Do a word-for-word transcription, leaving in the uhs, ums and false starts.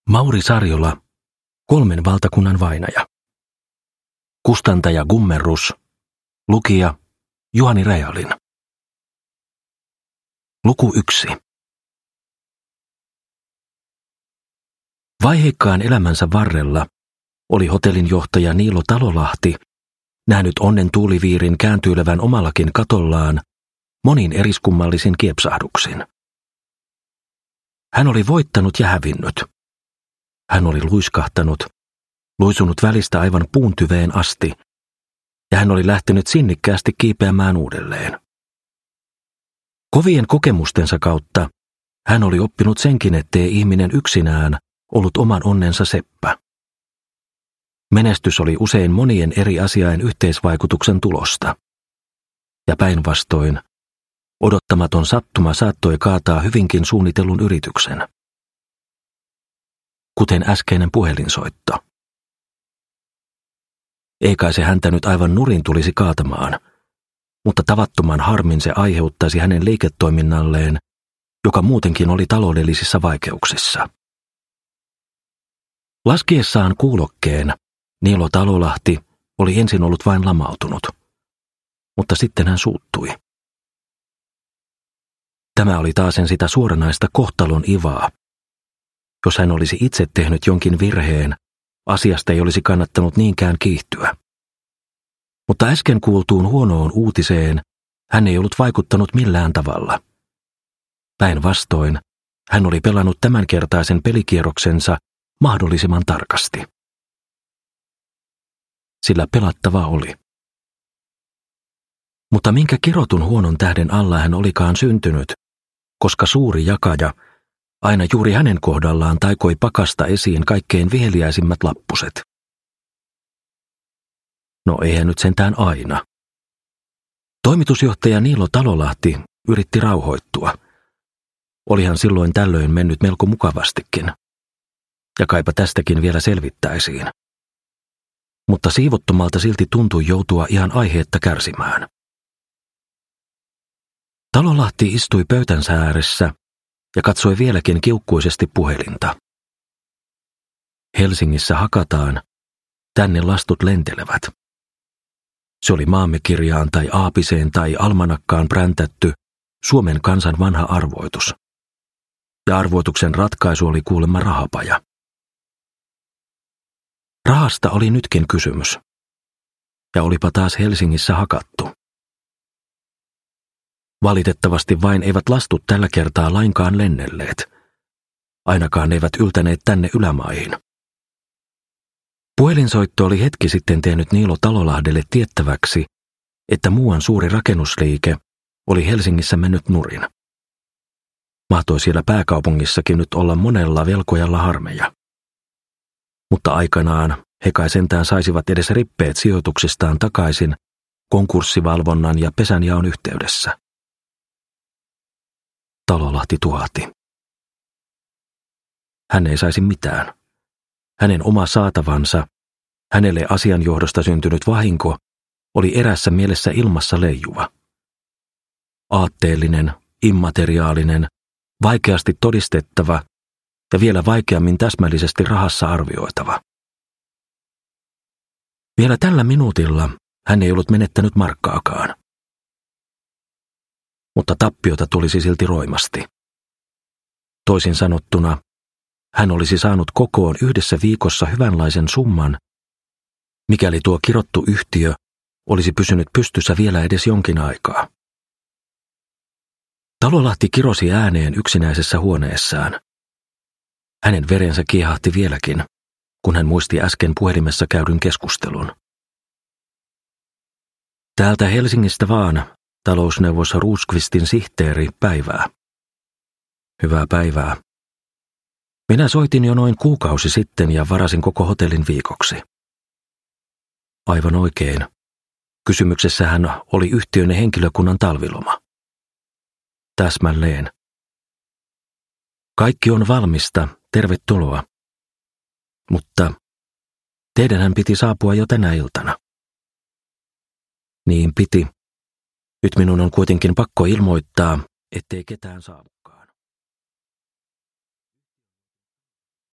Mauri Sarjola, kolmen valtakunnan vainaja. Kustantaja Gummerus, lukija Juhani Räjälin. Luku yksi. Vaiheikkaan elämänsä varrella oli hotellin johtaja Niilo Talolahti nähnyt onnen tuuliviirin kääntyilevän omallakin katollaan monin eriskummallisin kiepsahduksin. Hän oli voittanut ja hävinnyt. Hän oli luiskahtanut, luisunut välistä aivan puun tyveen asti, ja hän oli lähtenyt sinnikkäästi kiipeämään uudelleen. Kovien kokemustensa kautta hän oli oppinut senkin, ettei ihminen yksinään ollut oman onnensa seppä. Menestys oli usein monien eri asiain yhteisvaikutuksen tulosta. Ja päinvastoin, odottamaton sattuma saattoi kaataa hyvinkin suunnitellun yrityksen. Kuten äskeinen puhelinsoitto. Ei kai se häntä nyt aivan nurin tulisi kaatamaan, mutta tavattoman harmin se aiheuttaisi hänen liiketoiminnalleen, joka muutenkin oli taloudellisissa vaikeuksissa. Laskiessaan kuulokkeen Niilo Talolahti oli ensin ollut vain lamautunut, mutta sitten hän suuttui. Tämä oli taasen sitä suoranaista kohtalon ivaa. Jos hän olisi itse tehnyt jonkin virheen, asiasta ei olisi kannattanut niinkään kiihtyä. Mutta äsken kuultuun huonoon uutiseen hän ei ollut vaikuttanut millään tavalla. Päinvastoin hän oli pelannut tämänkertaisen pelikierroksensa mahdollisimman tarkasti. Sillä pelattava oli. Mutta minkä kirotun huonon tähden alla hän olikaan syntynyt, koska suuri jakaja aina juuri hänen kohdallaan taikoi pakasta esiin kaikkein viheliäisimmät lappuset. No eihän nyt sentään aina. Toimitusjohtaja Niilo Talolahti yritti rauhoittua. Olihan silloin tällöin mennyt melko mukavastikin. Ja kaipa tästäkin vielä selvittäisiin. Mutta siivottomalta silti tuntui joutua ihan aiheetta kärsimään. Talolahti istui pöytänsä ääressä ja katsoi vieläkin kiukkuisesti puhelinta. Helsingissä hakataan, tänne lastut lentelevät. Se oli maamme kirjaan tai aapiseen tai almanakkaan präntätty Suomen kansan vanha arvoitus. Ja arvoituksen ratkaisu oli kuulemma rahapaja. Rahasta oli nytkin kysymys. Ja olipa taas Helsingissä hakattu. Valitettavasti vain eivät lastut tällä kertaa lainkaan lennelleet. Ainakaan eivät yltäneet tänne ylämaihin. Puhelinsoitto oli hetki sitten tehnyt Niilo Talolahdelle tiettäväksi, että muuan suuri rakennusliike oli Helsingissä mennyt nurin. Mahtoi siellä pääkaupungissakin nyt olla monella velkojalla harmeja. Mutta aikanaan he kai sentään saisivat edes rippeet sijoituksistaan takaisin konkurssivalvonnan ja pesänjaon yhteydessä. Talolahti tuhahti. Hän ei saisi mitään. Hänen oma saatavansa, hänelle asian johdosta syntynyt vahinko, oli erässä mielessä ilmassa leijuva. Aatteellinen, immateriaalinen, vaikeasti todistettava ja vielä vaikeammin täsmällisesti rahassa arvioitava. Vielä tällä minuutilla hän ei ollut menettänyt markkaakaan. Mutta tappiota tulisi silti roimasti. Toisin sanottuna, hän olisi saanut kokoon yhdessä viikossa hyvänlaisen summan, mikäli tuo kirottu yhtiö olisi pysynyt pystyssä vielä edes jonkin aikaa. Talolahti kirosi ääneen yksinäisessä huoneessaan. Hänen verensä kiehahti vieläkin, kun hän muisti äsken puhelimessa käydyn keskustelun. Täältä Helsingistä vaan, talousneuvos Roosqvistin sihteeri, päivää. Hyvää päivää. Minä soitin jo noin kuukausi sitten ja varasin koko hotellin viikoksi. Aivan oikein. Kysymyksessähän oli yhtiön henkilökunnan talviloma. Täsmälleen. Kaikki on valmista, tervetuloa. Mutta teidänhän piti saapua jo tänä iltana. Niin piti. Nyt minun on kuitenkin pakko ilmoittaa, ettei ketään saavu.